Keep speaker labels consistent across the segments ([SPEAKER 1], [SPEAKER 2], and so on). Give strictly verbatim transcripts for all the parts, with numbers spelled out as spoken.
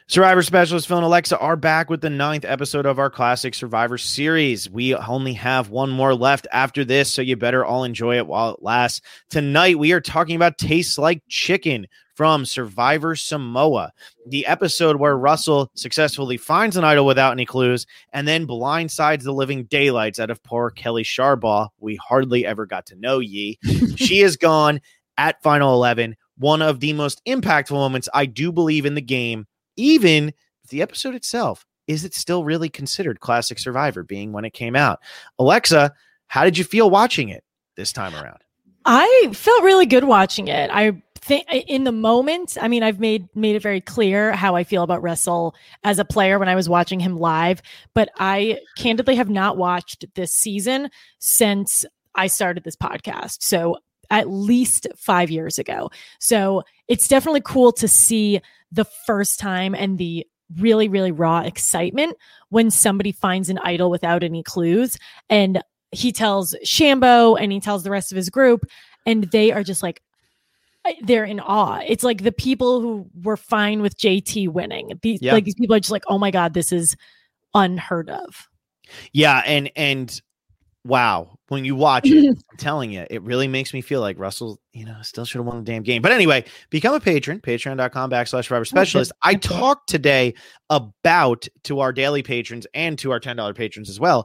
[SPEAKER 1] Survivor specialist Phil and Alexa are back with the ninth episode of our classic Survivor series. We only have one more left after this, so you better all enjoy it while it lasts. Tonight, we are talking about Tastes Like Chicken from Survivor Samoa, the episode where Russell successfully finds an idol without any clues and then blindsides the living daylights out of poor Kelly Sharbaugh. We hardly ever got to know ye. She is gone at Final eleven, one of the most impactful moments I do believe in the game. Even the episode itself, is it still really considered classic Survivor being when it came out? Alexa, how did you feel watching it this time around?
[SPEAKER 2] I felt really good watching it. I think in the moment, I mean, I've made made it very clear how I feel about Russell as a player when I was watching him live, but I candidly have not watched this season since I started this podcast. So at least five years ago. So it's definitely cool to see the first time and the really, really raw excitement when somebody finds an idol without any clues. And he tells Shambo and he tells the rest of his group, and they are just like, they're in awe. It's like the people who were fine with J T winning. These, yeah. Like these people are just like, oh my God, this is unheard of.
[SPEAKER 1] Yeah. And, and, wow, when you watch it, I'm telling you, it really makes me feel like Russell, you know, still should have won the damn game. But anyway, become a patron, patreon.com backslash Survivor Specialist. I talked today about, to our daily patrons and to our ten dollars patrons as well,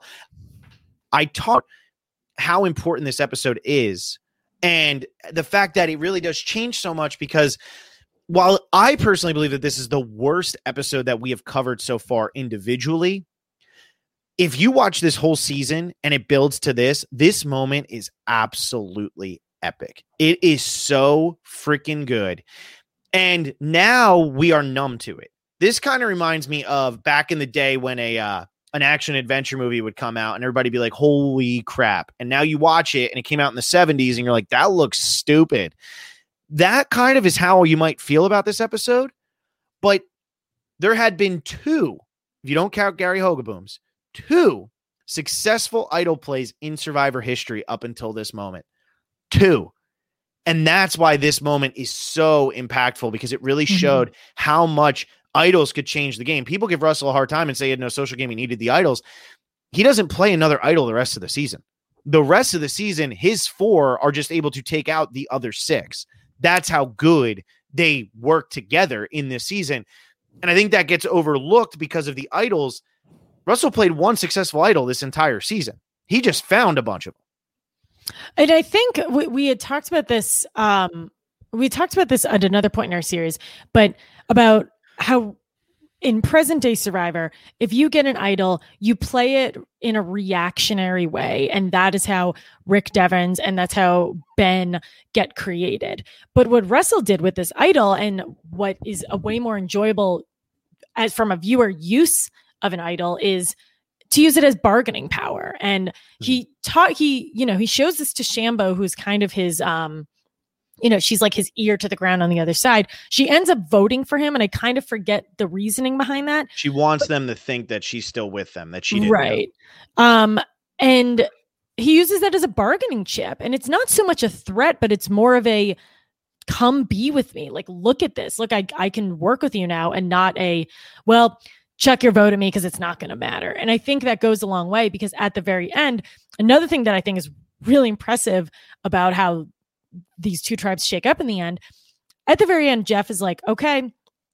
[SPEAKER 1] I talked how important this episode is and the fact that it really does change so much, because while I personally believe that this is the worst episode that we have covered so far individually, if you watch this whole season and it builds to this, this moment is absolutely epic. It is so freaking good. And now we are numb to it. This kind of reminds me of back in the day when a uh, an action adventure movie would come out and everybody be like, holy crap. And now you watch it and it came out in the seventies and you're like, that looks stupid. That kind of is how you might feel about this episode. But there had been two, if you don't count Gary Hogaboom's, two successful idol plays in Survivor history up until this moment. Two. And that's why this moment is so impactful, because it really showed mm-hmm. how much idols could change the game. People give Russell a hard time and say he had no social game. He needed the idols. He doesn't play another idol the rest of the season. The rest of the season, his four are just able to take out the other six. That's how good they work together in this season. And I think that gets overlooked because of the idols. Russell played one successful idol this entire season. He just found a bunch of them.
[SPEAKER 2] And I think we, we had talked about this. Um, we talked about this at another point in our series, but about how in present day Survivor, if you get an idol, you play it in a reactionary way. And that is how Rick Devens and that's how Ben get created. But what Russell did with this idol, and what is a way more enjoyable as from a viewer use of an idol, is to use it as bargaining power. And he taught, he, you know, he shows this to Shambo, who's kind of his, um, you know, she's like his ear to the ground on the other side. She ends up voting for him. And I kind of forget the reasoning behind that.
[SPEAKER 1] She wants but, them to think that she's still with them, that she didn't
[SPEAKER 2] right. know. Um, and he uses that as a bargaining chip. And it's not so much a threat, but it's more of a, come be with me. Like, look at this. Look, I, I can work with you now, and not a, well, chuck your vote at me because it's not going to matter. And I think that goes a long way, because at the very end, another thing that I think is really impressive about how these two tribes shake up in the end, at the very end, Jeff is like, okay,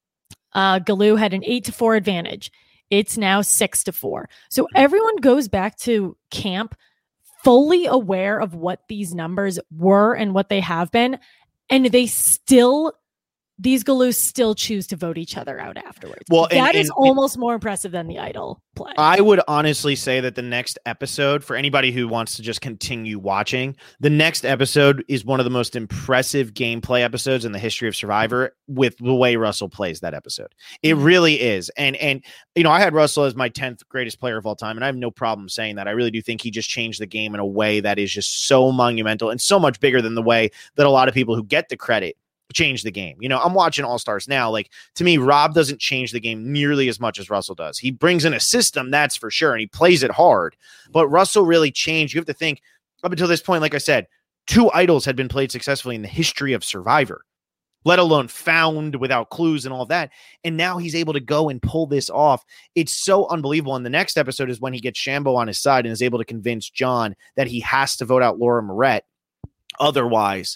[SPEAKER 2] uh, Galoo had an eight to four advantage. It's now six to four. So everyone goes back to camp fully aware of what these numbers were and what they have been. And they still, these Galoos still choose to vote each other out afterwards.
[SPEAKER 1] Well,
[SPEAKER 2] that
[SPEAKER 1] and,
[SPEAKER 2] is
[SPEAKER 1] and,
[SPEAKER 2] almost more impressive than the idol play.
[SPEAKER 1] I would honestly say that the next episode, for anybody who wants to just continue watching, the next episode is one of the most impressive gameplay episodes in the history of Survivor, with the way Russell plays that episode. It really is. And, and you know, I had Russell as my tenth greatest player of all time, and I have no problem saying that. I really do think he just changed the game in a way that is just so monumental and so much bigger than the way that a lot of people who get the credit change the game. You know, I'm watching All Stars now. Like, to me, Rob doesn't change the game nearly as much as Russell does. He brings in a system, that's for sure, and he plays it hard. But Russell really changed. You have to think, up until this point, like I said, two idols had been played successfully in the history of Survivor. let alone found without clues and all of that. And now he's able to go and pull this off. It's so unbelievable. And the next episode is when he gets Shambo on his side and is able to convince John that he has to vote out Laura Moret. Otherwise,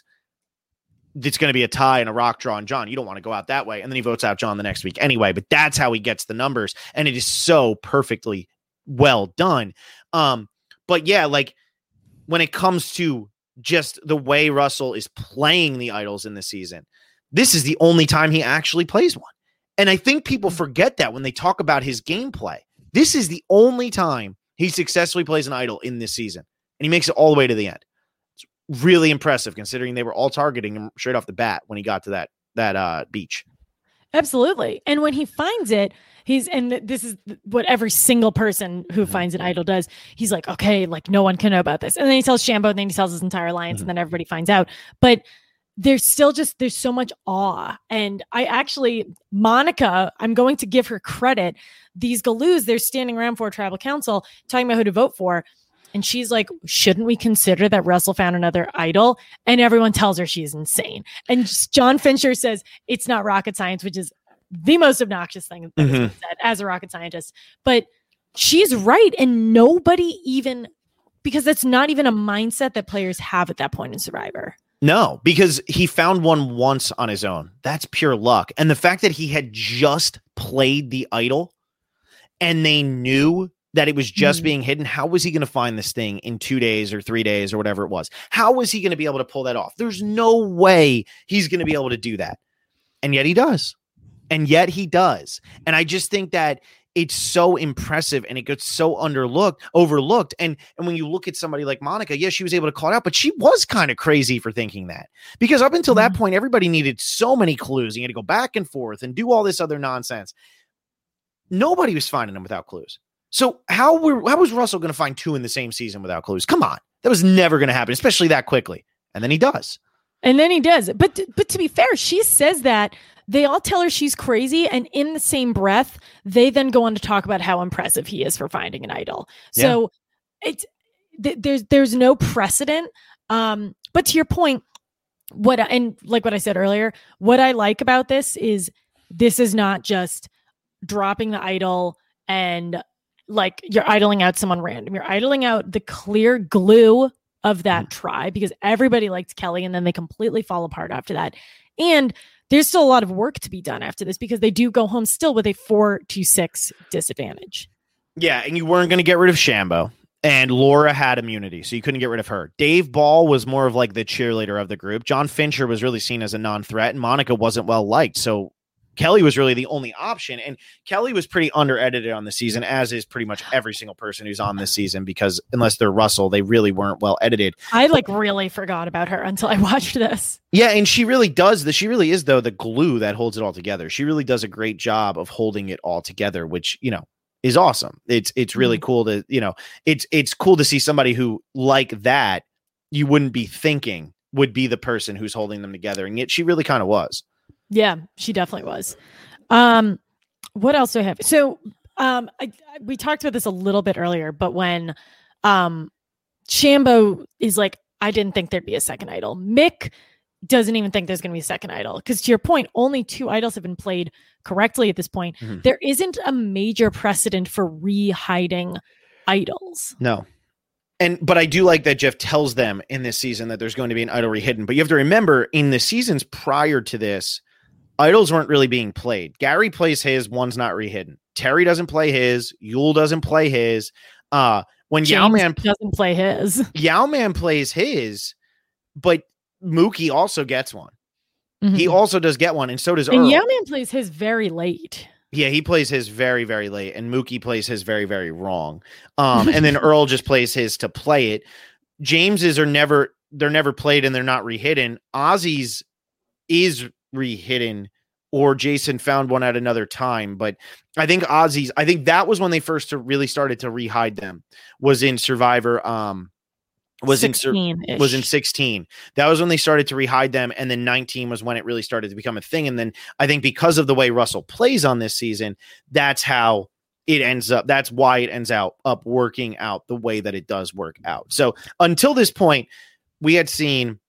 [SPEAKER 1] it's going to be a tie and a rock draw. And John, you don't want to go out that way. And then he votes out John the next week anyway. But that's how he gets the numbers. And it is so perfectly well done. Um, but yeah, like when it comes to just the way Russell is playing the idols in the season, this is the only time he actually plays one. And I think people forget that when they talk about his gameplay. This is the only time he successfully plays an idol in this season. And he makes it all the way to the end. It's really impressive considering they were all targeting him straight off the bat when he got to that, that uh, beach.
[SPEAKER 2] Absolutely. And when he finds it, he's, and this is what every single person who finds an idol does. He's like, okay, like no one can know about this. And then he tells Shambo, and then he tells his entire alliance, mm-hmm. and then everybody finds out. But there's still just, there's so much awe. And I actually, Monica, I'm going to give her credit. These Galoos, they're standing around for tribal council talking about who to vote for. And she's like, shouldn't we consider that Russell found another idol? And everyone tells her she's insane. And John Fincher says it's not rocket science, which is the most obnoxious thing that mm-hmm. has been said as a rocket scientist. But she's right. And nobody even, because that's not even a mindset that players have at that point in Survivor.
[SPEAKER 1] No, because he found one once on his own. That's pure luck. And the fact that he had just played the idol and they knew that it was just mm. being hidden. How was he going to find this thing in two days or three days or whatever it was? How was he going to be able to pull that off? There's no way he's going to be able to do that. And yet he does. And yet he does. And I just think that it's so impressive and it gets so underlooked, overlooked. And, and when you look at somebody like Monica, yes, she was able to call it out, but she was kind of crazy for thinking that, because up until that point, everybody needed so many clues. You had to go back and forth and do all this other nonsense. Nobody was finding them without clues. So how were, how was Russell going to find two in the same season without clues? Come on. That was never going to happen, especially that quickly. And then he does.
[SPEAKER 2] And then he does. But, but to be fair, she says that they all tell her she's crazy, and in the same breath, they then go on to talk about how impressive he is for finding an idol. So yeah. it's th- there's there's no precedent. Um, but to your point, what and like what I said earlier, what I like about this is this is not just dropping the idol and like you're idling out someone random. You're idling out the clear glue of that mm. tribe, because everybody liked Kelly, and then they completely fall apart after that. And there's still a lot of work to be done after this, because they do go home still with a four to six disadvantage.
[SPEAKER 1] Yeah, and you weren't going to get rid of Shambo, and Laura had immunity, so you couldn't get rid of her. Dave Ball was more of like the cheerleader of the group. John Fincher was really seen as a non-threat, and Monica wasn't well liked, so Kelly was really the only option. And Kelly was pretty under-edited on the season, as is pretty much every single person who's on this season, because unless they're Russell, they really weren't well edited.
[SPEAKER 2] I like really forgot about her until I watched this.
[SPEAKER 1] Yeah, and she really does. The, she really is, though, the glue that holds it all together. She really does a great job of holding it all together, which, you know, is awesome. It's it's really mm-hmm. cool to, you know, it's it's cool to see somebody who, like that, you wouldn't be thinking would be the person who's holding them together. And yet she really kind of was.
[SPEAKER 2] Yeah, she definitely was. Um, what else do I have? So um, I, I, we talked about this a little bit earlier, but when um, Shambo is like, I didn't think there'd be a second idol. Mick doesn't even think there's going to be a second idol. Because to your point, only two idols have been played correctly at this point. Mm-hmm. There isn't a major precedent for re-hiding idols.
[SPEAKER 1] No. And but I do like that Jeff tells them in this season that there's going to be an idol re-hidden. But you have to remember, in the seasons prior to this, idols weren't really being played. Gary plays his, one's not re-hidden. Terry doesn't play his. Yul doesn't play his. Uh, when
[SPEAKER 2] James
[SPEAKER 1] Yao-Man
[SPEAKER 2] doesn't play his.
[SPEAKER 1] Yao-Man plays his, but Mookie also gets one. Mm-hmm. He also does get one, and so does
[SPEAKER 2] and
[SPEAKER 1] Earl.
[SPEAKER 2] Yao-Man plays his very late.
[SPEAKER 1] Yeah, he plays his very, very late, and Mookie plays his very, very wrong. Um, and then Earl just plays his to play it. James's are never, they're never played, and they're not re-hidden. Ozzy's is re-hidden, or Jason found one at another time. But I think Ozzy's, I think that was when they first really started to re-hide them, was in Survivor. Um, was in was in sixteen. That was when they started to re-hide them, and then nineteen was when it really started to become a thing. And then I think because of the way Russell plays on this season, that's how it ends up. That's why it ends out up working out the way that it does work out. So until this point, we had seen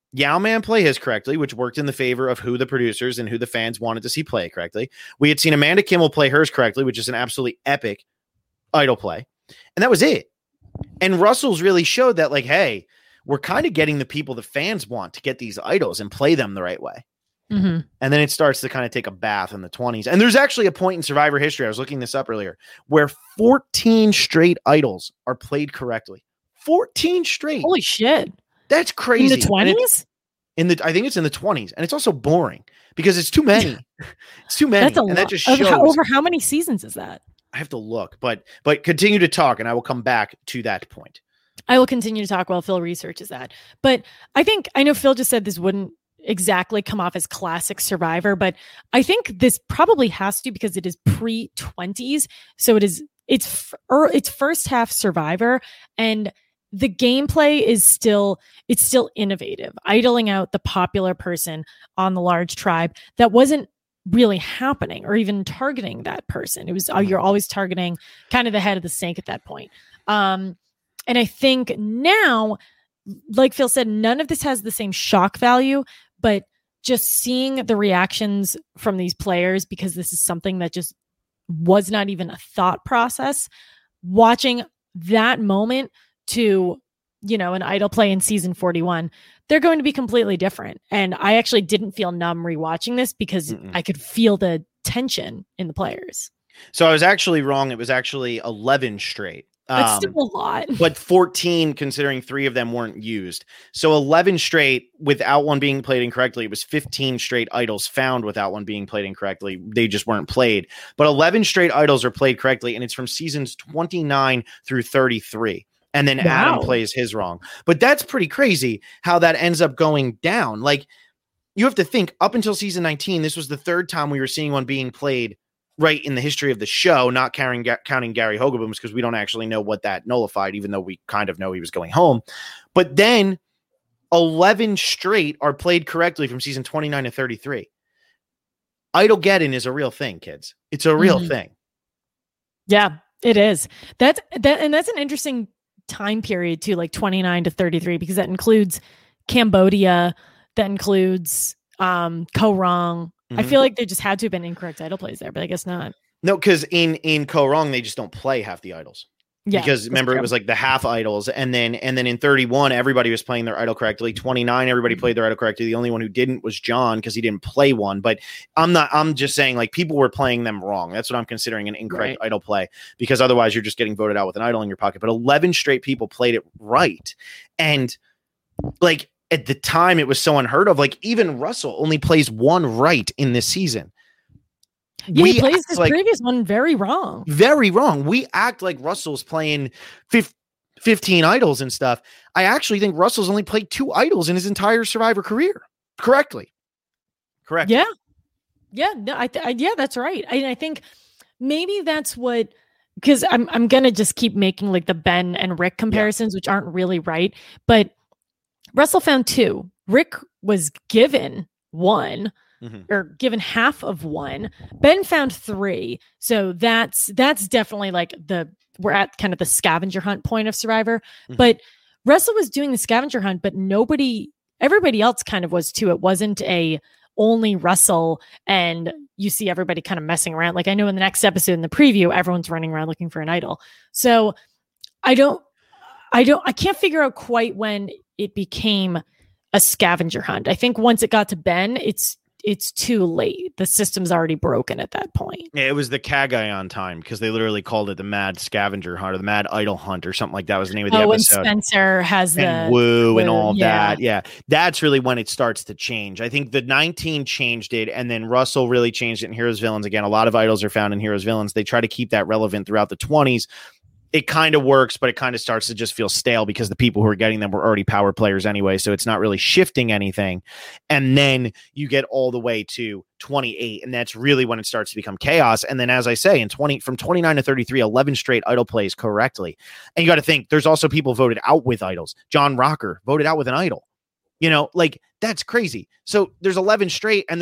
[SPEAKER 1] Yao Man play his correctly, which worked in the favor of who the producers and who the fans wanted to see play correctly. We had seen Amanda Kimmel play hers correctly, which is an absolutely epic idol play. And that was it. And Russell's really showed that, like, hey, we're kind of getting the people the fans want to get these idols and play them the right way.
[SPEAKER 2] Mm-hmm.
[SPEAKER 1] And then it starts to kind of take a bath in the twenties. And there's actually a point in Survivor history, I was looking this up earlier, where fourteen straight idols are played correctly. fourteen straight.
[SPEAKER 2] Holy shit.
[SPEAKER 1] That's crazy.
[SPEAKER 2] In the twenties?
[SPEAKER 1] In the, I think it's in the twenties, and it's also boring because it's too many. It's too many.
[SPEAKER 2] That's a
[SPEAKER 1] and
[SPEAKER 2] lot.
[SPEAKER 1] that just
[SPEAKER 2] Over
[SPEAKER 1] shows.
[SPEAKER 2] how, over how many seasons is that?
[SPEAKER 1] I have to look, but but continue to talk, and I will come back to that point.
[SPEAKER 2] I will continue to talk while Phil researches that. But I think, I know Phil just said this wouldn't exactly come off as classic Survivor, but I think this probably has to, because it is pre twenties. So it is, it's, er, it's first half Survivor, and the gameplay is still, it's still innovative. Idling out the popular person on the large tribe that wasn't really happening or even targeting that person. It was, uh, you're always targeting kind of the head of the snake at that point. Um, And I think now, like Phil said, none of this has the same shock value, but just seeing the reactions from these players, because this is something that just was not even a thought process, watching that moment to, you know, an idol play in season forty-one, they're going to be completely different. And I actually didn't feel numb rewatching this because Mm-mm. I could feel the tension in the players.
[SPEAKER 1] So I was actually wrong. It was actually eleven straight.
[SPEAKER 2] That's
[SPEAKER 1] um,
[SPEAKER 2] still a lot.
[SPEAKER 1] But fourteen, considering three of them weren't used. So eleven straight without one being played incorrectly. It was fifteen straight idols found without one being played incorrectly. They just weren't played. But eleven straight idols are played correctly, and it's from seasons twenty-nine through thirty-three. And then wow. Adam plays his wrong. But that's pretty crazy how that ends up going down. Like, you have to think, up until season nineteen, this was the third time we were seeing one being played right in the history of the show, not counting, counting Gary Hogeboom's, because we don't actually know what that nullified, even though we kind of know he was going home. But then eleven straight are played correctly from season twenty-nine to thirty-three. Idlegeddon is a real thing, kids. It's a real mm-hmm. thing.
[SPEAKER 2] Yeah, it is. That's that, and that's an interesting time period too, like twenty-nine to thirty-three, because that includes Cambodia, that includes um Ko Rong. Mm-hmm. I feel like there just had to have been incorrect idol plays there, but I guess not.
[SPEAKER 1] No, because in in Ko Rong they just don't play half the idols. Yeah, because remember true. It was like the half idols, and then and then in thirty-one everybody was playing their idol correctly. twenty-nine everybody played their idol correctly. The only one who didn't was John, because he didn't play one. But I'm not. I'm just saying, like, people were playing them wrong. That's what I'm considering an incorrect right. idol play, because otherwise you're just getting voted out with an idol in your pocket. But eleven straight people played it right, and like at the time it was so unheard of. Like even Russell only plays one right in this season.
[SPEAKER 2] Yeah, we he plays his like, previous one very wrong.
[SPEAKER 1] Very wrong. We act like Russell's playing fifteen idols and stuff. I actually think Russell's only played two idols in his entire Survivor career. Correctly. Correct.
[SPEAKER 2] Yeah. Yeah. No, I, th- I yeah, that's right. I, I think maybe that's what, because I'm I'm gonna just keep making like the Ben and Rick comparisons, yeah. which aren't really right. But Russell found two. Rick was given one. Mm-hmm. Or given half of one. Ben found three. So that's that's definitely like the we're at kind of the scavenger hunt point of Survivor. Mm-hmm. But Russell was doing the scavenger hunt, but nobody, everybody else kind of was too. It wasn't a only Russell and you see everybody kind of messing around. Like I know in the next episode in the preview, everyone's running around looking for an idol. So I don't, I don't, I can't figure out quite when it became a scavenger hunt. I think once it got to Ben, it's it's too late. The system's already broken at that point.
[SPEAKER 1] Yeah, it was the Cagayan time, because they literally called it the Mad Scavenger Hunt or the Mad Idol Hunt or something like that was the name of the
[SPEAKER 2] oh,
[SPEAKER 1] episode.
[SPEAKER 2] And Spencer has the
[SPEAKER 1] and Woo
[SPEAKER 2] the,
[SPEAKER 1] and all
[SPEAKER 2] yeah.
[SPEAKER 1] that. Yeah, that's really when it starts to change. I think the nineteen changed it, and then Russell really changed it in Heroes Villains. Again, a lot of idols are found in Heroes Villains. They try to keep that relevant throughout the twenties. It kind of works, but it kind of starts to just feel stale because the people who are getting them were already power players anyway. So it's not really shifting anything. And then you get all the way to twenty-eight, and that's really when it starts to become chaos. And then, as I say, in twenty from twenty-nine to thirty-three, eleven straight idol plays correctly. And you got to think there's also people voted out with idols. John Rocker voted out with an idol. You know, like that's crazy. So there's eleven straight, and there's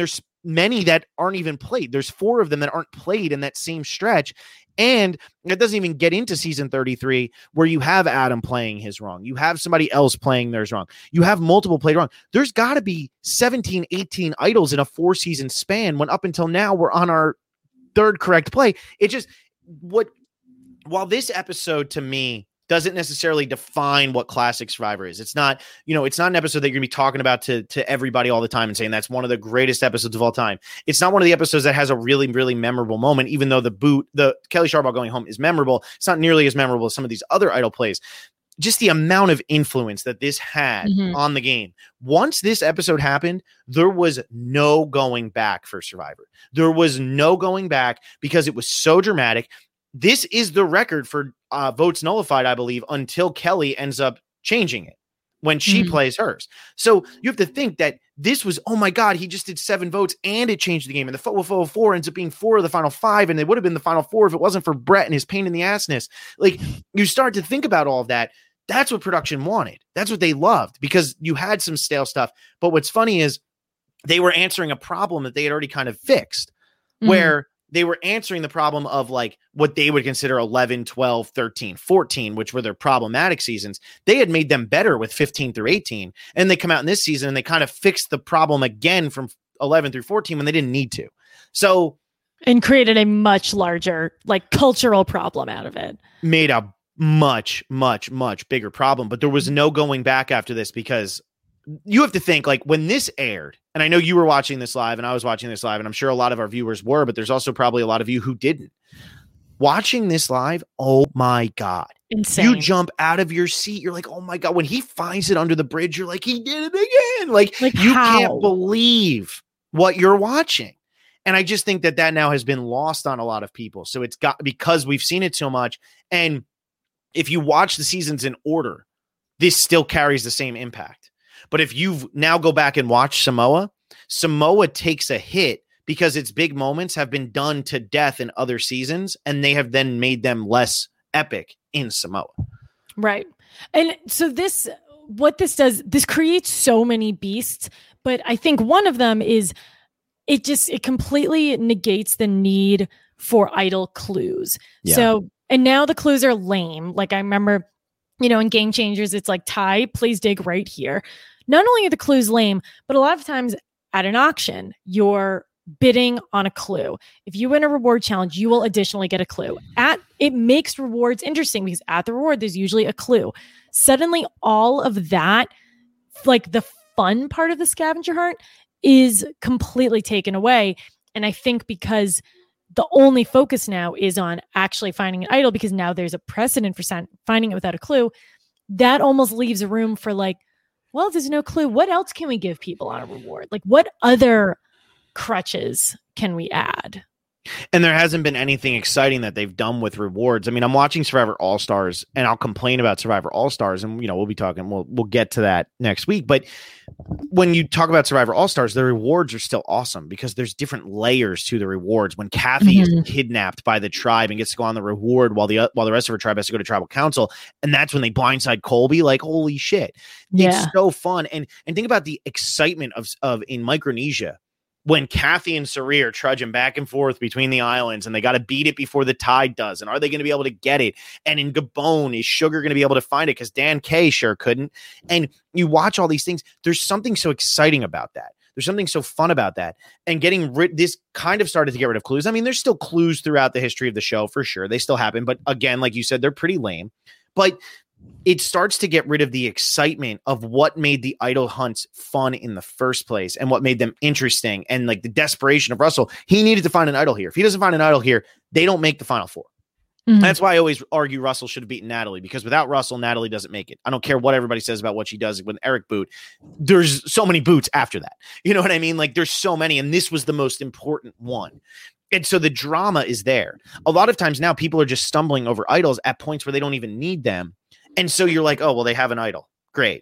[SPEAKER 1] many that aren't even played. There's four of them that aren't played in that same stretch. And it doesn't even get into season thirty-three where you have Adam playing his wrong. You have somebody else playing theirs wrong. You have multiple played wrong. There's got to be seventeen, eighteen idols in a four season span when up until now we're on our third correct play. It just what while this episode to me doesn't necessarily define what classic Survivor is. It's not, you know, it's not an episode that you're gonna be talking about to, to everybody all the time and saying that's one of the greatest episodes of all time. It's not one of the episodes that has a really, really memorable moment, even though the boot, the Kelly Sharbaugh going home is memorable. It's not nearly as memorable as some of these other idol plays. Just the amount of influence that this had mm-hmm. on the game. Once this episode happened, there was no going back for Survivor. There was no going back because it was so dramatic. This is the record for uh, votes nullified, I believe, until Kelly ends up changing it when she mm-hmm. plays hers. So you have to think that this was, oh my God, he just did seven votes and it changed the game. And the four oh four ends up being four of the final five. And they would have been the final four if it wasn't for Brett and his pain in the assness. Like you start to think about all of that. That's what production wanted. That's what they loved because you had some stale stuff. But what's funny is they were answering a problem that they had already kind of fixed mm-hmm. where they were answering the problem of like what they would consider eleven, twelve, thirteen, fourteen, which were their problematic seasons. They had made them better with fifteen through eighteen. And they come out in this season and they kind of fixed the problem again from eleven through fourteen when they didn't need to. So,
[SPEAKER 2] and created a much larger like cultural problem out of it.
[SPEAKER 1] Made a much, much, much bigger problem. But there was no going back after this because you have to think like when this aired, and I know you were watching this live and I was watching this live and I'm sure a lot of our viewers were, but there's also probably a lot of you who didn't. Watching this live, oh my God.
[SPEAKER 2] Insane.
[SPEAKER 1] You jump out of your seat. You're like, oh my God. When he finds it under the bridge, you're like, he did it again. Like,
[SPEAKER 2] like
[SPEAKER 1] you
[SPEAKER 2] how?
[SPEAKER 1] Can't believe what you're watching. And I just think that that now has been lost on a lot of people. So it's got, because we've seen it so much. And if you watch the seasons in order, this still carries the same impact. But if you now go back and watch Samoa, Samoa takes a hit because its big moments have been done to death in other seasons, and they have then made them less epic in Samoa.
[SPEAKER 2] Right. And so this, what this does, this creates so many beasts, but I think one of them is it just, it completely negates the need for idle clues. Yeah. So, and now the clues are lame. Like I remember, you know, in Game Changers, it's like, Ty, please dig right here. Not only are the clues lame, but a lot of times at an auction, you're bidding on a clue. If you win a reward challenge, you will additionally get a clue. At it makes rewards interesting because at the reward, there's usually a clue. Suddenly, all of that, like the fun part of the scavenger hunt, is completely taken away. And I think because the only focus now is on actually finding an idol, because now there's a precedent for finding it without a clue, that almost leaves room for like, well, there's no clue. What else can we give people on a reward? Like, what other crutches can we add?
[SPEAKER 1] And there hasn't been anything exciting that they've done with rewards. I mean, I'm watching Survivor All-Stars, and I'll complain about Survivor All-Stars, and you know, we'll be talking, we'll we'll get to that next week. But when you talk about Survivor All-Stars, the rewards are still awesome because there's different layers to the rewards. When Kathy mm-hmm. is kidnapped by the tribe and gets to go on the reward while the while the rest of her tribe has to go to tribal council, and that's when they blindside Colby, like, holy shit. Yeah. It's so fun. And and think about the excitement of of in Micronesia, when Kathy and Suri are trudging back and forth between the islands and they got to beat it before the tide does. And are they going to be able to get it? And in Gabon, is Sugar going to be able to find it? Because Dan K sure couldn't. And you watch all these things. There's something so exciting about that. There's something so fun about that. And getting rid, this kind of started to get rid of clues. I mean, there's still clues throughout the history of the show for sure. They still happen. But again, like you said, they're pretty lame. But it starts to get rid of the excitement of what made the idol hunts fun in the first place and what made them interesting, and like the desperation of Russell. He needed to find an idol here. If he doesn't find an idol here, they don't make the final four. Mm-hmm. That's why I always argue Russell should have beaten Natalie, because without Russell, Natalie doesn't make it. I don't care what everybody says about what she does with Eric Boot. There's so many boots after that. You know what I mean? Like there's so many, and this was the most important one. And so the drama is there. A lot of times now people are just stumbling over idols at points where they don't even need them. And so you're like, oh, well, they have an idol. Great.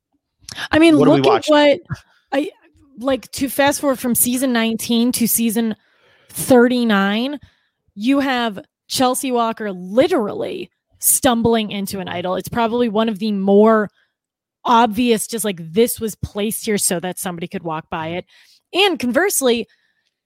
[SPEAKER 2] I mean, what look at what I like to fast forward from season nineteen to season thirty-nine. You have Chelsea Walker literally stumbling into an idol. It's probably one of the more obvious, just like this was placed here so that somebody could walk by it. And conversely,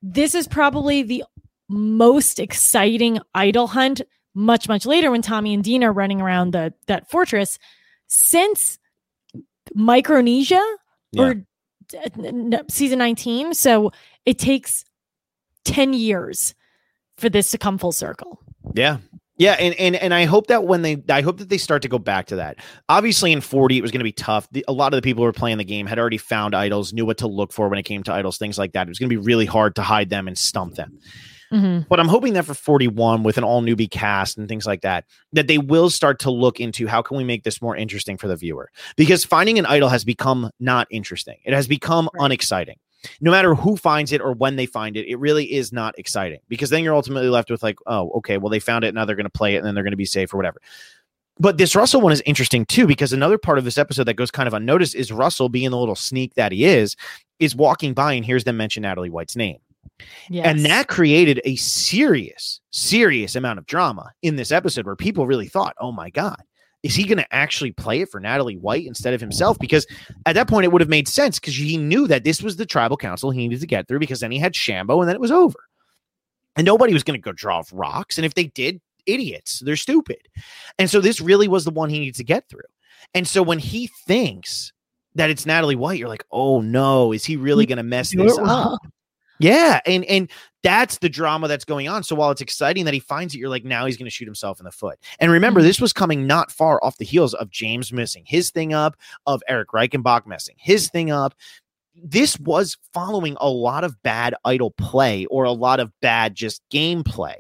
[SPEAKER 2] this is probably the most exciting idol hunt much, much later when Tommy and Dean are running around the that fortress since Micronesia yeah. or uh, season nineteen. So it takes ten years for this to come full circle.
[SPEAKER 1] Yeah. Yeah, and, and and I hope that when they, I hope that they start to go back to that. Obviously, in forty, it was going to be tough. The, a lot of the people who were playing the game had already found idols, knew what to look for when it came to idols, things like that. It was going to be really hard to hide them and stump them. Mm-hmm. But I'm hoping that for forty-one, with an all newbie cast and things like that, that they will start to look into how can we make this more interesting for the viewer? Because finding an idol has become not interesting. It has become right. unexciting. No matter who finds it or when they find it, it really is not exciting, because then you're ultimately left with like, oh, okay, well, they found it. Now they're going to play it and then they're going to be safe or whatever. But this Russell one is interesting too, because another part of this episode that goes kind of unnoticed is Russell, being the little sneak that he is, is walking by and hears them mention Natalie White's name. Yes. And that created a serious, serious amount of drama in this episode where people really thought, oh my God, is he going to actually play it for Natalie White instead of himself? Because at that point, it would have made sense, because he knew that this was the tribal council he needed to get through, because then he had Shambo and then it was over. And nobody was going to go draw rocks. And if they did, idiots, they're stupid. And so this really was the one he needs to get through. And so when he thinks that it's Natalie White, you're like, oh no, is he really going to mess this up? Yeah, and and that's the drama that's going on. So while it's exciting that he finds it, you're like, now he's going to shoot himself in the foot. And remember, mm-hmm. this was coming not far off the heels of James messing his thing up, of Eric Reichenbach messing his thing up. This was following a lot of bad idol play, or a lot of bad just gameplay.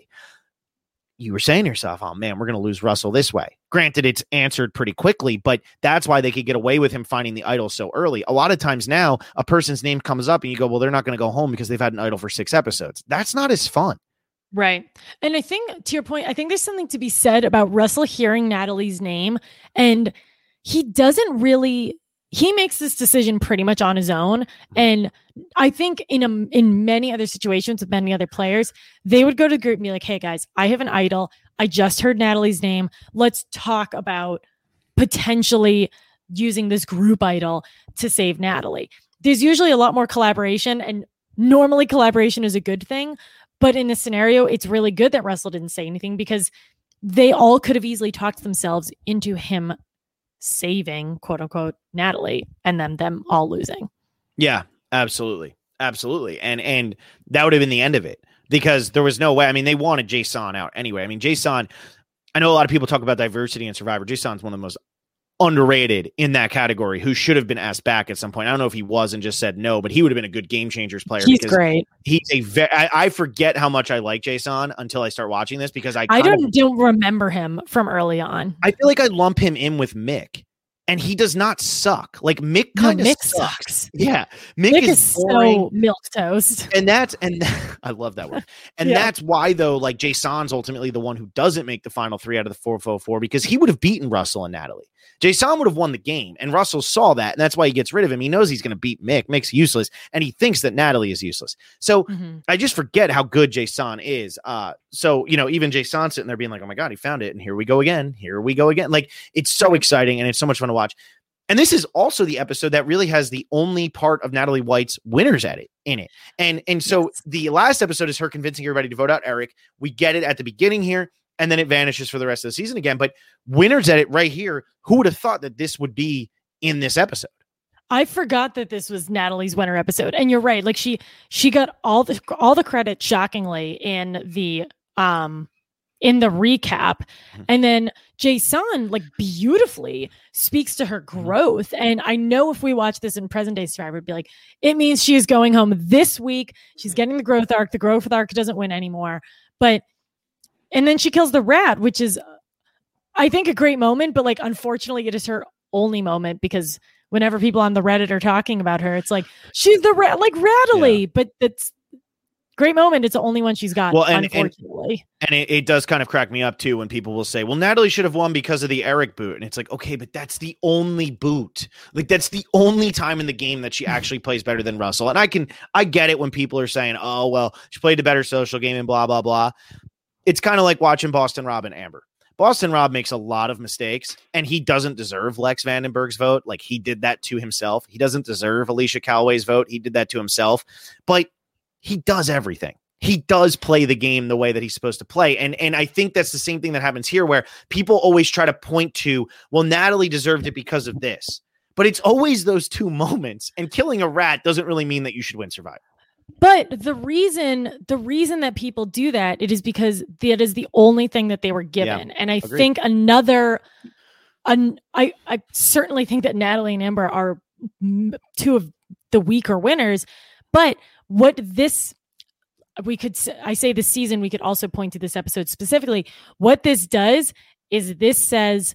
[SPEAKER 1] You were saying to yourself, oh man, we're going to lose Russell this way. Granted, it's answered pretty quickly, but that's why they could get away with him finding the idol so early. A lot of times now, a person's name comes up and you go, well, they're not going to go home because they've had an idol for six episodes. That's not as fun.
[SPEAKER 2] Right. And I think, to your point, I think there's something to be said about Russell hearing Natalie's name, and he doesn't really, he makes this decision pretty much on his own. And I think in a, in many other situations with many other players, they would go to the group and be like, hey guys, I have an idol. I just heard Natalie's name. Let's talk about potentially using this group idol to save Natalie. There's usually a lot more collaboration, and normally collaboration is a good thing. But in this scenario, it's really good that Russell didn't say anything, because they all could have easily talked themselves into him saving, quote unquote, Natalie, and then them all losing.
[SPEAKER 1] Yeah, absolutely. Absolutely. And and that would have been the end of it, because there was no way. I mean, they wanted Jason out anyway. I mean, Jason, I know a lot of people talk about diversity in Survivor. Jason's one of the most underrated in that category, who should have been asked back at some point. I don't know if he was and just said no, but he would have been a good Game Changers player.
[SPEAKER 2] He's great.
[SPEAKER 1] He's a very, I, I forget how much I like Jason until I start watching this, because I
[SPEAKER 2] I don't, of, don't remember him from early on.
[SPEAKER 1] I feel like I lump him in with Mick, and he does not suck. Like Mick kind of
[SPEAKER 2] no, Mick
[SPEAKER 1] sucks.
[SPEAKER 2] sucks.
[SPEAKER 1] Yeah. Mick,
[SPEAKER 2] Mick
[SPEAKER 1] is,
[SPEAKER 2] is so milquetoast.
[SPEAKER 1] And that's, and I love that word. And yeah. that's why though, like Jason's ultimately the one who doesn't make the final three out of the four oh four, because he would have beaten Russell and Natalie. Jason would have won the game, and Russell saw that, and that's why he gets rid of him. He knows he's going to beat Mick. Mick's useless, and he thinks that Natalie is useless. So mm-hmm. I just forget how good Jason is. Uh, so, you know, even Jason sitting there being like, oh my God, he found it, and here we go again. Here we go again. Like, it's so exciting, and it's so much fun to watch. And this is also the episode that really has the only part of Natalie White's winners at it in it. And, and so yes. the last episode is her convincing everybody to vote out Eric. We get it at the beginning here, and then it vanishes for the rest of the season again. But winners at it right here, who would have thought that this would be in this episode?
[SPEAKER 2] I forgot that this was Natalie's winner episode. And you're right. Like she, she got all the, all the credit, shockingly, in the, um, in the recap. And then Jason, like, beautifully speaks to her growth. And I know if we watch this in present day Survivor, it'd be like, it means she is going home this week. She's getting the growth arc. The growth arc doesn't win anymore. But, and then she kills the rat, which is, I think, a great moment. But like, unfortunately, it is her only moment, because whenever people on the Reddit are talking about her, it's like, she's the rat, like Natalie. Yeah. But that's great moment. It's the only one she's got, well, and, unfortunately.
[SPEAKER 1] And, and it, it does kind of crack me up too when people will say, well, Natalie should have won because of the Eric boot. And it's like, okay, but that's the only boot. Like, that's the only time in the game that she actually plays better than Russell. And I can, I get it when people are saying, oh, well, she played a better social game and blah, blah, blah. It's kind of like watching Boston Rob and Amber. Boston Rob makes a lot of mistakes, and he doesn't deserve Lex Vandenberg's vote. Like, he did that to himself. He doesn't deserve Alicia Calloway's vote. He did that to himself. But he does everything. He does play the game the way that he's supposed to play. And, and I think that's the same thing that happens here, where people always try to point to, well, Natalie deserved it because of this. But it's always those two moments. And killing a rat doesn't really mean that you should win Survivor.
[SPEAKER 2] But the reason the reason that people do that, it is because that is the only thing that they were given. Yeah, and I agreed. think another, an, I, I certainly think that Natalie and Amber are two of the weaker winners. But what this, we could, I say this season, we could also point to this episode specifically. What this does is this says,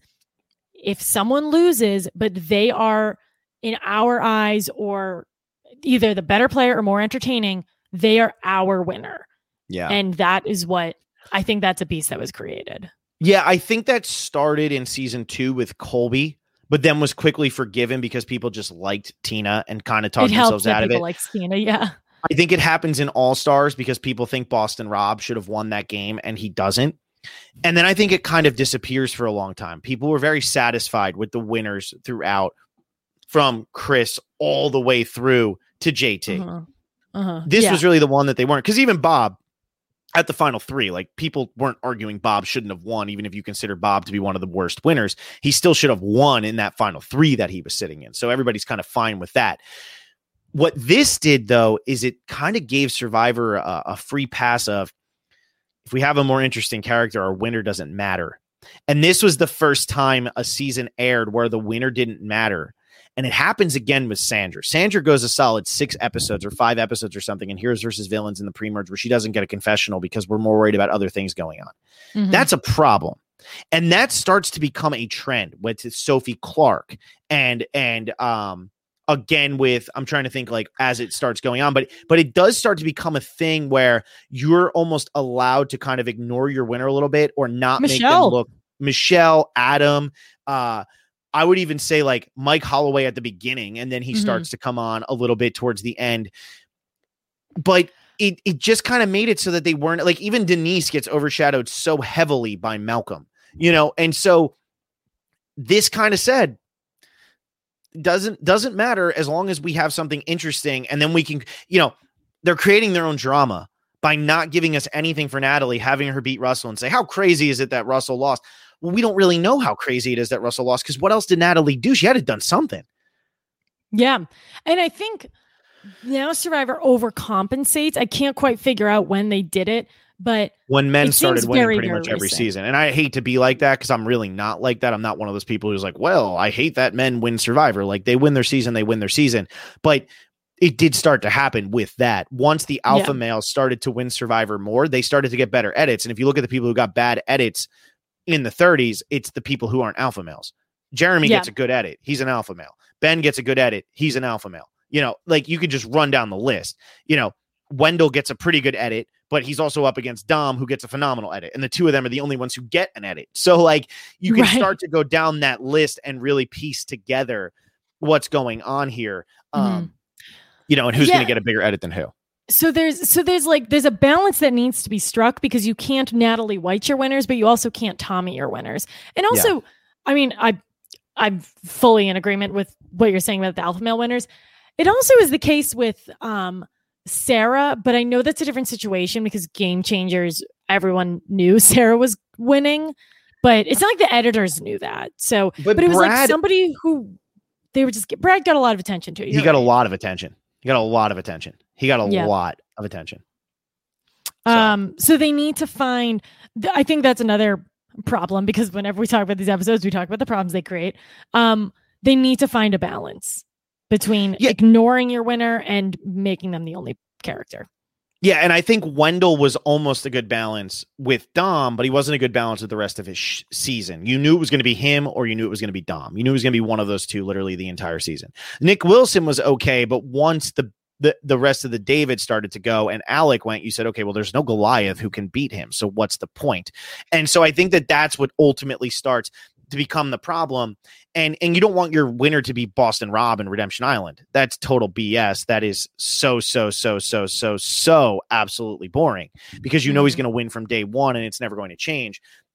[SPEAKER 2] if someone loses, but they are in our eyes or either the better player or more entertaining, they are our winner.
[SPEAKER 1] Yeah.
[SPEAKER 2] And that is what I think that's a piece that was created.
[SPEAKER 1] Yeah. I think that started in season two with Colby, but then was quickly forgiven because people just liked Tina and kind of talked themselves out of it.
[SPEAKER 2] Like Tina, yeah.
[SPEAKER 1] I think it happens in All Stars because people think Boston Rob should have won that game and he doesn't. And then I think it kind of disappears for a long time. People were very satisfied with the winners throughout, from Chris all the way through to J T. Uh-huh. Uh-huh. This yeah. was really the one that they weren't, because even Bob at the final three, like people weren't arguing Bob shouldn't have won, even if you consider Bob to be one of the worst winners. He still should have won in that final three that he was sitting in. So everybody's kind of fine with that. What this did, though, is it kind of gave Survivor a, a free pass of, if we have a more interesting character, our winner doesn't matter. And this was the first time a season aired where the winner didn't matter. And it happens again with Sandra. Sandra goes a solid six episodes or five episodes or something in Heroes versus Villains in the pre-merge where she doesn't get a confessional because we're more worried about other things going on. Mm-hmm. That's a problem. And that starts to become a trend with Sophie Clark and, and, um, again with, I'm trying to think like as it starts going on, but, but it does start to become a thing where you're almost allowed to kind of ignore your winner a little bit or not
[SPEAKER 2] Michelle.
[SPEAKER 1] make them look. Michelle, Adam, uh, I would even say like Mike Holloway at the beginning, and then he mm-hmm. starts to come on a little bit towards the end. But it it just kind of made it so that they weren't like, even Denise gets overshadowed so heavily by Malcolm, you know? And so this kind of said, doesn't, doesn't matter as long as we have something interesting. And then we can, you know, they're creating their own drama by not giving us anything for Natalie, having her beat Russell and say, how crazy is it that Russell lost? Well, we don't really know how crazy it is that Russell lost, because what else did Natalie do? She had to done something.
[SPEAKER 2] Yeah. And I think now Survivor overcompensates. I can't quite figure out when they did it, but
[SPEAKER 1] when men started winning
[SPEAKER 2] very,
[SPEAKER 1] pretty
[SPEAKER 2] very
[SPEAKER 1] much every
[SPEAKER 2] recent.
[SPEAKER 1] season. And I hate to be like that because I'm really not like that. I'm not one of those people who's like, well, I hate that men win Survivor. Like they win their season, they win their season. But it did start to happen with that. Once the alpha yeah. males started to win Survivor more, they started to get better edits. And if you look at the people who got bad edits in the thirties, it's the people who aren't alpha males. Jeremy yeah. gets a good edit. He's an alpha male. Ben gets a good edit. He's an alpha male. You know, like you could just run down the list. You know, Wendell gets a pretty good edit, but he's also up against Dom, who gets a phenomenal edit. And the two of them are the only ones who get an edit. So like you can right. start to go down that list and really piece together what's going on here. Mm-hmm. Um, you know, and who's yeah. going to get a bigger edit than who.
[SPEAKER 2] So there's so there's like there's a balance that needs to be struck, because you can't Natalie White your winners, but you also can't Tommy your winners. And also, yeah. I mean, I I'm fully in agreement with what you're saying about the alpha male winners. It also is the case with um, Sarah, but I know that's a different situation because Game Changers, everyone knew Sarah was winning, but it's not like the editors knew that. So, but, but it was Brad, like somebody who they were just Brad got a lot of attention to.
[SPEAKER 1] He got right. a lot of attention. He got a lot of attention. He got a yeah. lot of attention.
[SPEAKER 2] So. Um, so they need to find, I think that's another problem, because whenever we talk about these episodes, we talk about the problems they create. Um, they need to find a balance between yeah. ignoring your winner and making them the only character.
[SPEAKER 1] Yeah, and I think Wendell was almost a good balance with Dom, but he wasn't a good balance with the rest of his sh- season. You knew it was going to be him, or you knew it was going to be Dom. You knew it was going to be one of those two literally the entire season. Nick Wilson was okay, but once the the, the rest of the David started to go and Alec went, you said, okay, well, there's no Goliath who can beat him, so what's the point? And so I think that that's what ultimately starts to become the problem. And and you don't want your winner to be Boston Rob and Redemption Island. That's total B S. That is so, so, so, so, so, so absolutely boring, because you know he's going to win from day one and it's never going to change.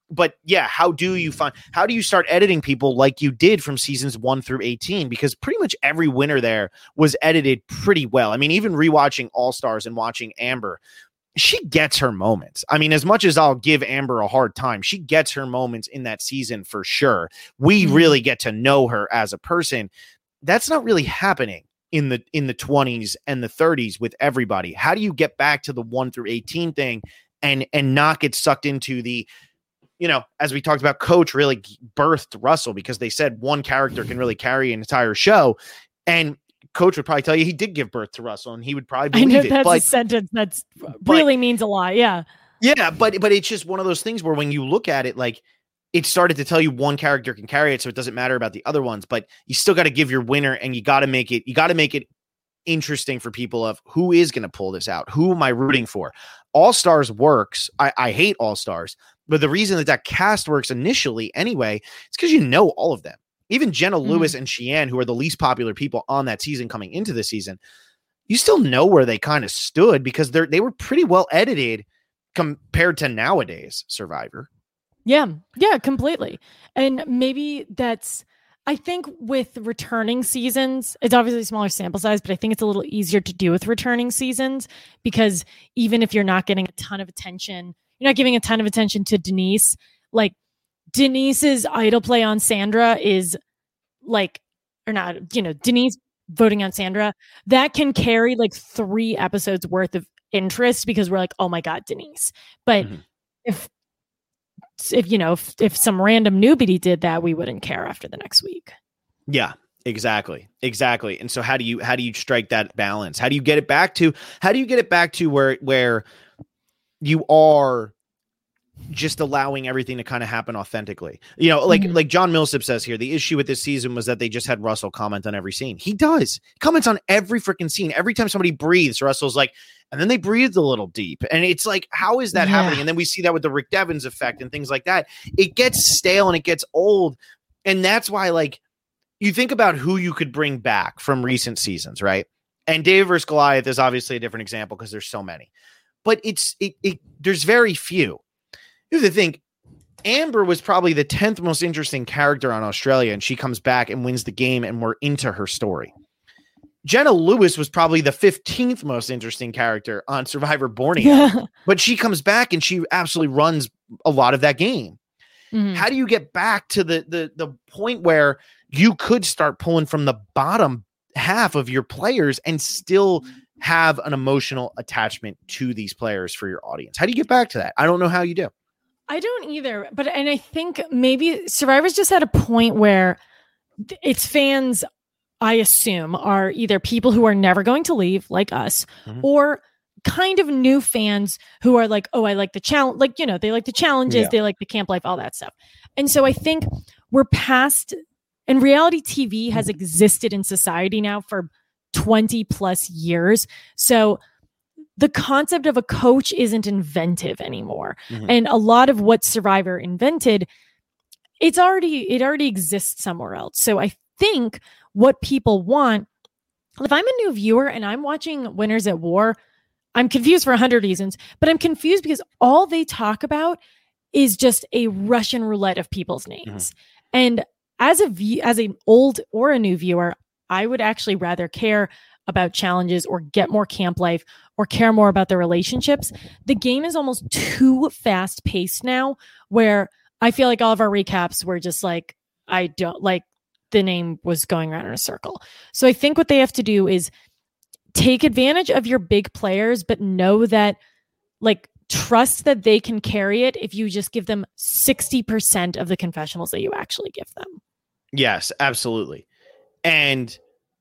[SPEAKER 1] but yeah, how do you find, how do you start editing people like you did from seasons one through eighteen? Because pretty much every winner there was edited pretty well. I mean, even rewatching All Stars and watching Amber, she gets her moments. I mean, as much as I'll give Amber a hard time, she gets her moments in that season for sure. We mm-hmm. really get to know her as a person. That's not really happening in the in the twenties and the thirties with everybody. How do you get back to the one through eighteen thing and and not get sucked into the, you know, as we talked about, Coach really birthed Russell because they said one character can really carry an entire show. And Coach would probably tell you he did give birth to Russell, and he would probably believe
[SPEAKER 2] I know
[SPEAKER 1] it.
[SPEAKER 2] That's
[SPEAKER 1] but,
[SPEAKER 2] a sentence that's really
[SPEAKER 1] but,
[SPEAKER 2] means a lot. Yeah.
[SPEAKER 1] Yeah. But, but it's just one of those things where when you look at it, like, it started to tell you one character can carry it, so it doesn't matter about the other ones, but you still got to give your winner, and you got to make it, you got to make it interesting for people of who is going to pull this out. Who am I rooting for? All Stars works. I, I hate All Stars, but the reason that that cast works initially anyway, it's because you know all of them. Even Jenna mm. Lewis and Sheehan, who are the least popular people on that season coming into the season, you still know where they kind of stood because they're they were pretty well edited compared to nowadays Survivor.
[SPEAKER 2] Yeah, yeah, completely. And maybe that's, I think with returning seasons, it's obviously a smaller sample size, but I think it's a little easier to do with returning seasons because even if you're not getting a ton of attention, you're not giving a ton of attention to Denise, like Denise's idol play on Sandra is like, or not, you know, Denise voting on Sandra, that can carry like three episodes worth of interest because we're like, oh my God, Denise. But mm-hmm. if, if, you know, if, if some random newbie did that, we wouldn't care after the next week.
[SPEAKER 1] Yeah, exactly. Exactly. And so how do you, how do you strike that balance? How do you get it back to, how do you get it back to where, where you are just allowing everything to kind of happen authentically? You know, like, mm-hmm. like John Millsap says here, the issue with this season was that they just had Russell comment on every scene. He does. He comments on every freaking scene. Every time somebody breathes, Russell's like, and then they breathed a little deep. And it's like, how is that yeah. happening? And then we see that with the Rick Devens effect and things like that. It gets stale and it gets old. And that's why, like, you think about who you could bring back from recent seasons, right? And David versus Goliath is obviously a different example because there's so many. But it's it, it there's very few. Here's the thing. Amber was probably the tenth most interesting character on Australia, and she comes back and wins the game, and we're into her story. Jenna Lewis was probably the fifteenth most interesting character on Survivor Borneo, yeah. but she comes back and she absolutely runs a lot of that game. Mm-hmm. How do you get back to the, the, the point where you could start pulling from the bottom half of your players and still have an emotional attachment to these players for your audience? How do you get back to that? I don't know how you do.
[SPEAKER 2] I don't either, but and I think maybe Survivor's just at a point where its fans, I assume, are either people who are never going to leave, like us, mm-hmm. or kind of new fans who are like, oh, I like the challenge, like, you know, they like the challenges, yeah. they like the camp life, all that stuff. And so I think we're past, and reality T V has existed in society now for twenty plus years. So the concept of a coach isn't inventive anymore. Mm-hmm. And a lot of what Survivor invented, it's already, it already exists somewhere else. So I think what people want, if I'm a new viewer and I'm watching Winners at War, I'm confused for a hundred reasons, but I'm confused because all they talk about is just a Russian roulette of people's names. Mm-hmm. And as a view, as an old or a new viewer, I would actually rather care about challenges or get more camp life or care more about the relationships. The game is almost too fast paced now where I feel like all of our recaps were just like, I don't like the name was going around in a circle. So I think what they have to do is take advantage of your big players, but know that like trust that they can carry it if you just give them sixty percent of the confessionals that you actually give them.
[SPEAKER 1] Yes, absolutely. And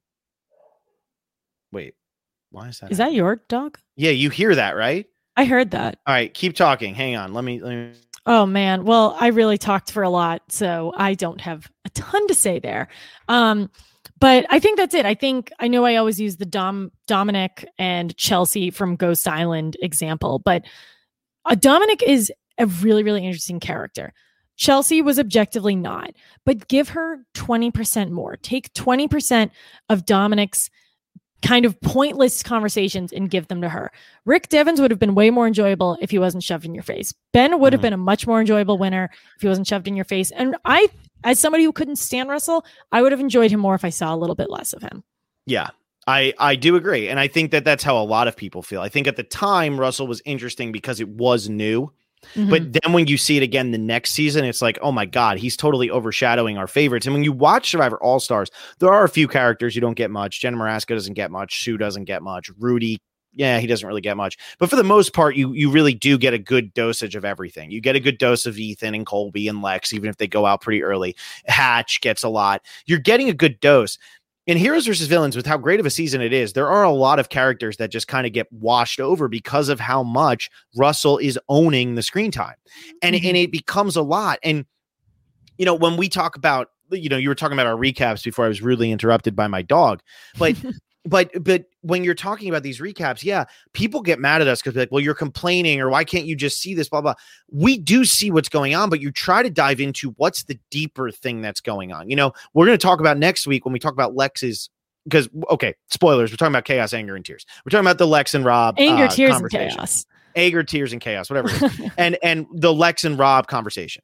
[SPEAKER 1] wait, why is that?
[SPEAKER 2] Is that your dog?
[SPEAKER 1] Yeah, you hear that, right?
[SPEAKER 2] I heard that.
[SPEAKER 1] All right, keep talking. Hang on. Let me, let me.
[SPEAKER 2] Oh man. Well, I really talked for a lot, so I don't have a ton to say there. Um, but I think that's it. I think I know I always use the Dom Dominic and Chelsea from Ghost Island example, but uh, Dominic is a really, really interesting character. Chelsea was objectively not, but give her twenty percent more. Take twenty percent of Dominic's kind of pointless conversations and give them to her. Rick Devens would have been way more enjoyable if he wasn't shoved in your face. Ben would have
[SPEAKER 1] Mhm.
[SPEAKER 2] been a much more enjoyable winner if he wasn't shoved in your face. And I, as somebody who couldn't stand Russell, I would have enjoyed him more if I saw a little bit less of him.
[SPEAKER 1] Yeah, I, I do agree. And I think that that's how a lot of people feel. I think at the time, Russell was interesting because it was new. Mm-hmm. But then when you see it again the next season, it's like, oh my God, he's totally overshadowing our favorites. And when you watch Survivor All-Stars, there are a few characters you don't get much. Jenna Marasco doesn't get much. Sue doesn't get much. Rudy, yeah, he doesn't really get much. But for the most part, you you really do get a good dosage of everything. You get a good dose of Ethan and Colby and Lex, even if they go out pretty early. Hatch gets a lot. You're getting a good dose. In Heroes versus Villains, with how great of a season it is, there are a lot of characters that just kind of get washed over because of how much Russell is owning the screen time. And, mm-hmm. and it becomes a lot. And, you know, when we talk about, you know, you were talking about our recaps before I was rudely interrupted by my dog. But but but when you're talking about these recaps, yeah, people get mad at us because like, well, you're complaining, or why can't you just see this, blah, blah. We do see what's going on, but you try to dive into what's the deeper thing that's going on. You know, we're going to talk about next week when we talk about Lex's, because, okay, spoilers, we're talking about chaos, anger, and tears. We're talking about the Lex and Rob
[SPEAKER 2] anger,
[SPEAKER 1] uh,
[SPEAKER 2] tears, and chaos.
[SPEAKER 1] Anger, tears, and chaos, whatever it is. and and the Lex and Rob conversation.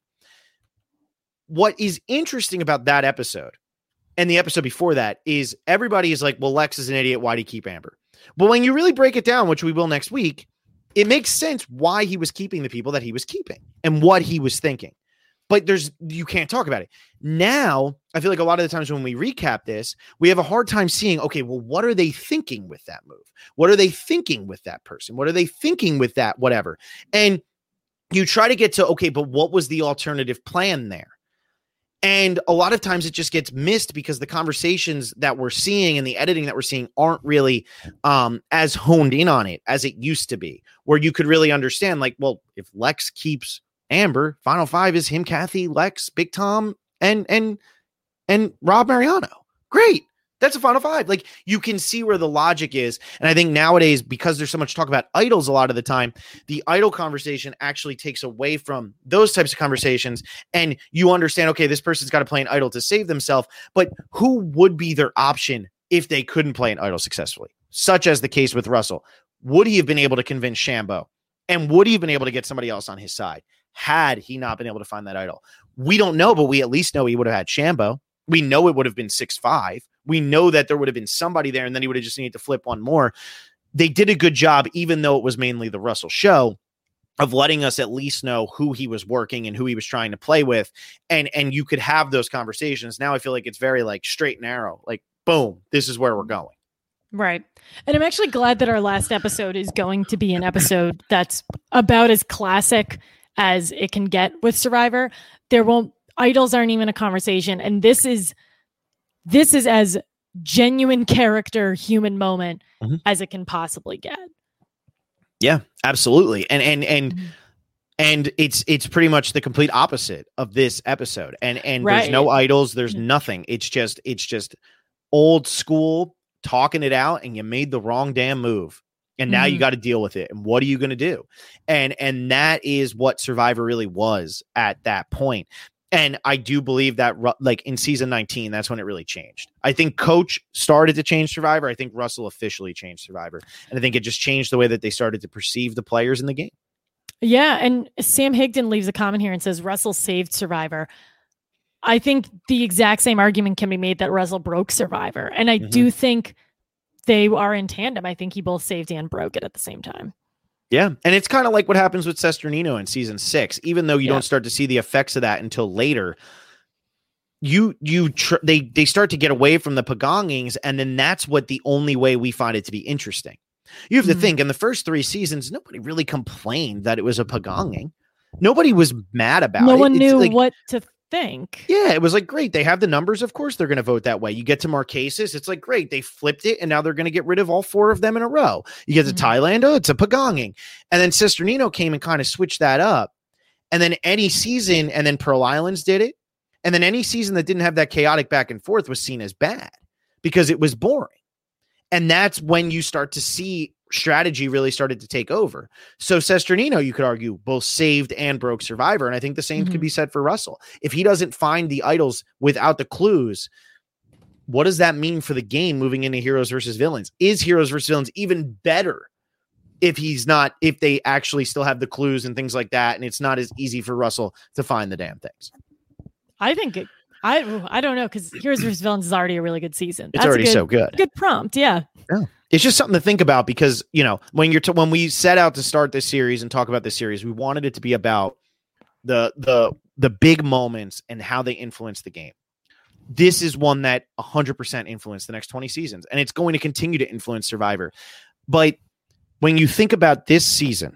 [SPEAKER 1] What is interesting about that episode and the episode before that is everybody is like, well, Lex is an idiot. Why do you keep Amber? But when you really break it down, which we will next week, it makes sense why he was keeping the people that he was keeping and what he was thinking. But there's, you can't talk about it. Now, I feel like a lot of the times when we recap this, we have a hard time seeing, okay, well, what are they thinking with that move? What are they thinking with that person? What are they thinking with that whatever? And you try to get to, okay, but what was the alternative plan there? And a lot of times it just gets missed because the conversations that we're seeing and the editing that we're seeing aren't really um, as honed in on it as it used to be, where you could really understand, like, well, if Lex keeps Amber, Final Five is him, Kathy, Lex, Big Tom, and and and Rob Mariano. Great. That's a Final Five. Like, you can see where the logic is. And I think nowadays, because there's so much talk about idols a lot of the time, the idol conversation actually takes away from those types of conversations. And you understand, okay, this person's got to play an idol to save themselves. But who would be their option if they couldn't play an idol successfully? Such as the case with Russell. Would he have been able to convince Shambo? And would he have been able to get somebody else on his side had he not been able to find that idol? We don't know, but we at least know he would have had Shambo. We know it would have been six five. We know that there would have been somebody there, and then he would have just needed to flip one more. They did a good job, even though it was mainly the Russell show, of letting us at least know who he was working and who he was trying to play with. And, and you could have those conversations. Now I feel like it's very like straight and narrow, like, boom, this is where we're going.
[SPEAKER 2] Right. And I'm actually glad that our last episode is going to be an episode that's about as classic as it can get with Survivor. There won't, idols aren't even a conversation. And this is, this is as genuine character human moment mm-hmm. as it can possibly get.
[SPEAKER 1] Yeah, absolutely. And, and, and, mm-hmm. and it's, it's pretty much the complete opposite of this episode. And, and right. there's no idols. There's mm-hmm. nothing. It's just, it's just old school talking it out, and you made the wrong damn move. And now mm-hmm. you got to deal with it. And what are you going to do? And, and that is what Survivor really was at that point. And I do believe that, like, in season nineteen, that's when it really changed. I think Coach started to change Survivor. I think Russell officially changed Survivor. And I think it just changed the way that they started to perceive the players in the game.
[SPEAKER 2] Yeah. And Sam Higdon leaves a comment here and says, Russell saved Survivor. I think the exact same argument can be made that Russell broke Survivor. And I mm-hmm. do think they are in tandem. I think he both saved and broke it at the same time.
[SPEAKER 1] Yeah. And it's kind of like what happens with Sesternino in season six, even though you yeah. don't start to see the effects of that until later. You, you, tr- they, they start to get away from the pagongings. And then that's what the only way we find it to be interesting. You have to mm-hmm. think in the first three seasons, nobody really complained that it was a pagonging. Nobody was mad about
[SPEAKER 2] no
[SPEAKER 1] it.
[SPEAKER 2] No one
[SPEAKER 1] it's
[SPEAKER 2] knew
[SPEAKER 1] like,
[SPEAKER 2] what to think.
[SPEAKER 1] Yeah, it was like, great. They have the numbers. Of course, they're going to vote that way. You get to Marquesas. It's like, great. They flipped it, and now they're going to get rid of all four of them in a row. You get to mm-hmm. Thailand. Oh, it's a pagonging. And then Sesternino came and kind of switched that up. And then any season, and then Pearl Islands did it. And then any season that didn't have that chaotic back and forth was seen as bad because it was boring. And that's when you start to see strategy really started to take over. So Sesternino, you could argue, both saved and broke Survivor. And I think the same mm-hmm. could be said for Russell. If he doesn't find the idols without the clues, what does that mean for the game moving into heroes versus villains? Is heroes versus villains even better if he's not, if they actually still have the clues and things like that, and it's not as easy for Russell to find the damn things?
[SPEAKER 2] I think it, I I don't know, because Heroes versus Villains is already a really good season.
[SPEAKER 1] It's That's already
[SPEAKER 2] good,
[SPEAKER 1] so good.
[SPEAKER 2] Good prompt, yeah.
[SPEAKER 1] Yeah. It's just something to think about because, you know, when you're t- when we set out to start this series and talk about this series, we wanted it to be about the the the big moments and how they influence the game. This is one that one hundred percent influenced the next twenty seasons, and it's going to continue to influence Survivor. But when you think about this season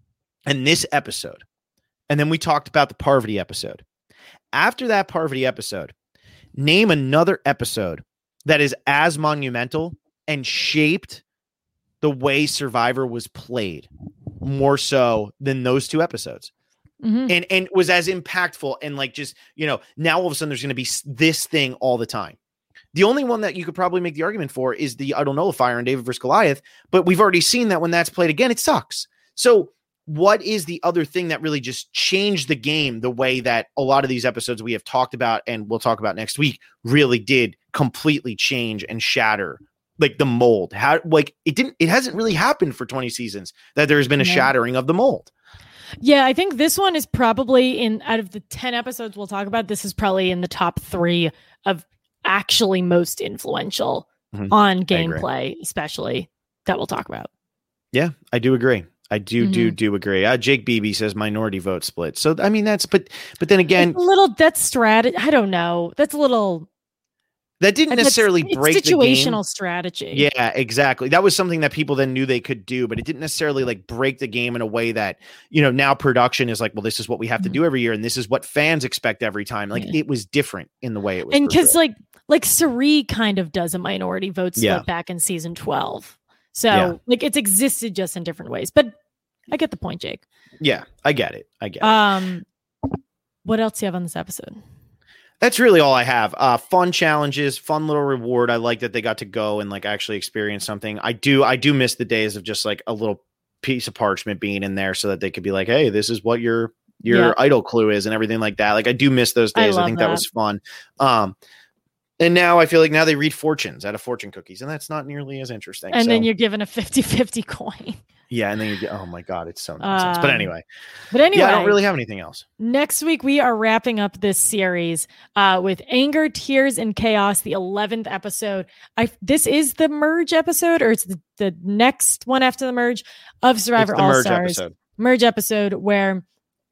[SPEAKER 1] and this episode, and then we talked about the Parvati episode, after that Parvati episode, name another episode that is as monumental and shaped the way Survivor was played more so than those two episodes. Mm-hmm. And and was as impactful and like just, you know, now all of a sudden there's going to be this thing all the time. The only one that you could probably make the argument for is the Idol Nullifier in David versus Goliath, but we've already seen that when that's played again, it sucks. So what is the other thing that really just changed the game the way that a lot of these episodes we have talked about and we'll talk about next week really did completely change and shatter like the mold? How, like it didn't, it hasn't really happened for twenty seasons that there's been a yeah. shattering of the mold.
[SPEAKER 2] Yeah, I think this one is probably in, out of the ten episodes we'll talk about, this is probably in the top three of actually most influential mm-hmm. on gameplay, especially that we'll talk about.
[SPEAKER 1] Yeah, I do agree. I do, mm-hmm. do, do agree. Uh, Jake Beebe says minority vote split. So, I mean, that's, but, but then again,
[SPEAKER 2] it's a little, that's strategy. I don't know. That's a little,
[SPEAKER 1] that didn't necessarily
[SPEAKER 2] it's,
[SPEAKER 1] break
[SPEAKER 2] it's
[SPEAKER 1] the game.
[SPEAKER 2] Situational strategy.
[SPEAKER 1] Yeah, exactly. That was something that people then knew they could do, but it didn't necessarily like break the game in a way that, you know, now production is like, well, this is what we have to do every year. And this is what fans expect every time. Like yeah. it was different in the way it was.
[SPEAKER 2] And cause like, like Cirie kind of does a minority vote split
[SPEAKER 1] yeah.
[SPEAKER 2] back in season twelve. So
[SPEAKER 1] yeah.
[SPEAKER 2] like it's existed just in different ways, but I get the point, Jake.
[SPEAKER 1] Yeah, I get it. I get
[SPEAKER 2] um, it. What else do you have on this episode?
[SPEAKER 1] That's really all I have. Uh, fun challenges, fun little reward. I like that they got to go and like actually experience something. I do, I do miss the days of just like a little piece of parchment being in there so that they could be like, hey, this is what your your yeah. idol clue is and everything like that. Like I do miss those days. I, I think that. that was fun. Um, and now I feel like now they read fortunes out of fortune cookies, and that's not nearly as interesting.
[SPEAKER 2] And
[SPEAKER 1] so.
[SPEAKER 2] then you're given a fifty-fifty coin.
[SPEAKER 1] Yeah, and then you get, oh my God, it's so nonsense. Um, but anyway.
[SPEAKER 2] But anyway.
[SPEAKER 1] Yeah, I don't really have anything else.
[SPEAKER 2] Next week, we are wrapping up this series uh, with Anger, Tears, and Chaos, the eleventh episode. I This is the merge episode, or it's the, the next one after the merge of Survivor All-Stars. Merge episode. Merge episode where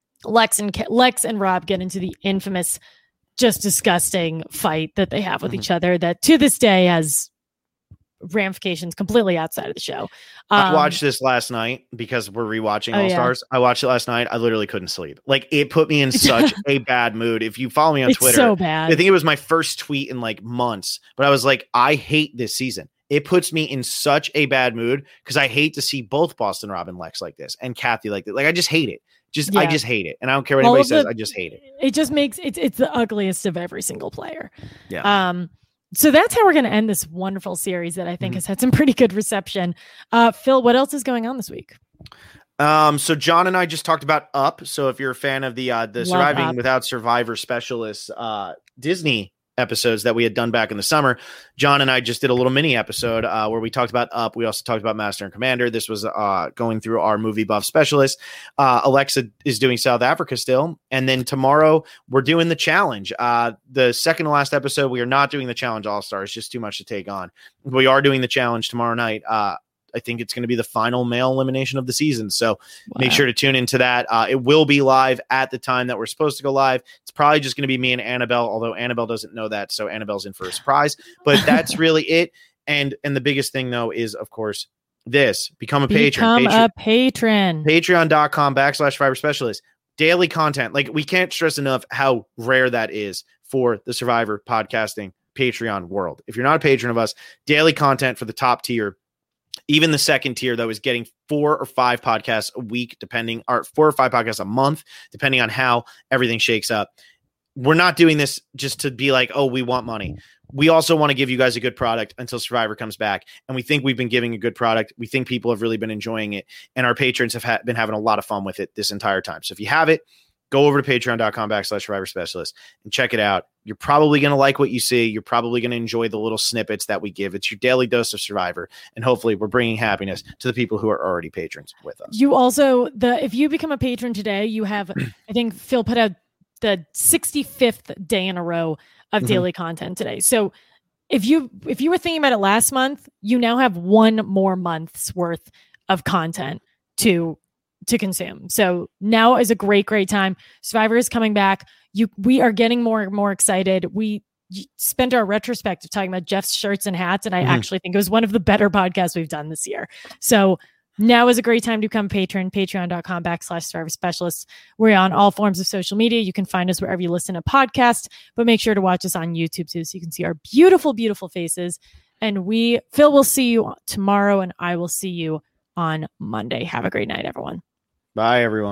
[SPEAKER 2] Lex and Lex and Rob get into the infamous, just disgusting fight that they have with mm-hmm. each other that to this day has ramifications completely outside of the show. Um,
[SPEAKER 1] I watched this last night because we're rewatching
[SPEAKER 2] oh,
[SPEAKER 1] All Stars. Yeah. I watched it last night. I literally couldn't sleep. Like it put me in such a bad mood. If you follow me on
[SPEAKER 2] it's
[SPEAKER 1] Twitter,
[SPEAKER 2] so bad.
[SPEAKER 1] I think it was my first tweet in like months, but I was like, I hate this season. It puts me in such a bad mood because I hate to see both Boston Rob and Lex like this and Kathy like that. Like I just hate it. Just yeah. I just hate it. And I don't care what anybody says. The, I just hate it.
[SPEAKER 2] It just makes it's it's the ugliest of every single player.
[SPEAKER 1] Yeah.
[SPEAKER 2] Um So that's how we're going to end this wonderful series that I think mm-hmm. has had some pretty good reception. Uh, Phil, what else is going on this week?
[SPEAKER 1] Um, so John and I just talked about Up. So if you're a fan of the uh, the Love Surviving Up. Without Survivor Specialists uh, Disney episodes that we had done back in the summer, John and I just did a little mini episode uh, where we talked about Up. We also talked about Master and Commander. This was uh, going through our movie buff specialist. Uh, Alexa is doing South Africa still. And then tomorrow we're doing the challenge. Uh, the second to last episode, we are not doing the challenge All-Star. It's just too much to take on. We are doing the challenge tomorrow night. Uh, I think it's going to be the final male elimination of the season. So wow. make sure to tune into that. Uh, it will be live at the time that we're supposed to go live. It's probably just going to be me and Annabelle, although Annabelle doesn't know that. So Annabelle's in for a surprise, but that's really it. And, and the biggest thing though, is of course this, become a
[SPEAKER 2] become
[SPEAKER 1] patron,
[SPEAKER 2] Patreon, a patron,
[SPEAKER 1] patreon.com backslash Survivor Specialist, daily content. Like we can't stress enough how rare that is for the Survivor podcasting Patreon world. If you're not a patron of us, daily content for the top tier. Even the second tier, though, is getting four or five podcasts a week, depending, or four or five podcasts a month, depending on how everything shakes up. We're not doing this just to be like, oh, we want money. We also want to give you guys a good product until Survivor comes back. And we think we've been giving a good product. We think people have really been enjoying it. And our patrons have ha- been having a lot of fun with it this entire time. So if you have it, go over to patreon.com backslash survivor specialist and check it out. You're probably going to like what you see. You're probably going to enjoy the little snippets that we give. It's your daily dose of Survivor. And hopefully we're bringing happiness to the people who are already patrons with us.
[SPEAKER 2] You also, the if you become a patron today, you have, I think Phil put out the sixty-fifth day in a row of mm-hmm. daily content today. So if you if you were thinking about it last month, you now have one more month's worth of content to to consume. So now is a great, great time. Survivor is coming back. You, we are getting more and more excited. We spent our retrospective talking about Jeff's shirts and hats, and I mm-hmm. actually think it was one of the better podcasts we've done this year. So now is a great time to become a patron. Patreon.com backslash Survivor Specialists. We're on all forms of social media. You can find us wherever you listen to podcasts, but make sure to watch us on YouTube too, so you can see our beautiful, beautiful faces. And we, Phil will see you tomorrow, and I will see you on Monday. Have a great night, everyone.
[SPEAKER 1] Bye, everyone.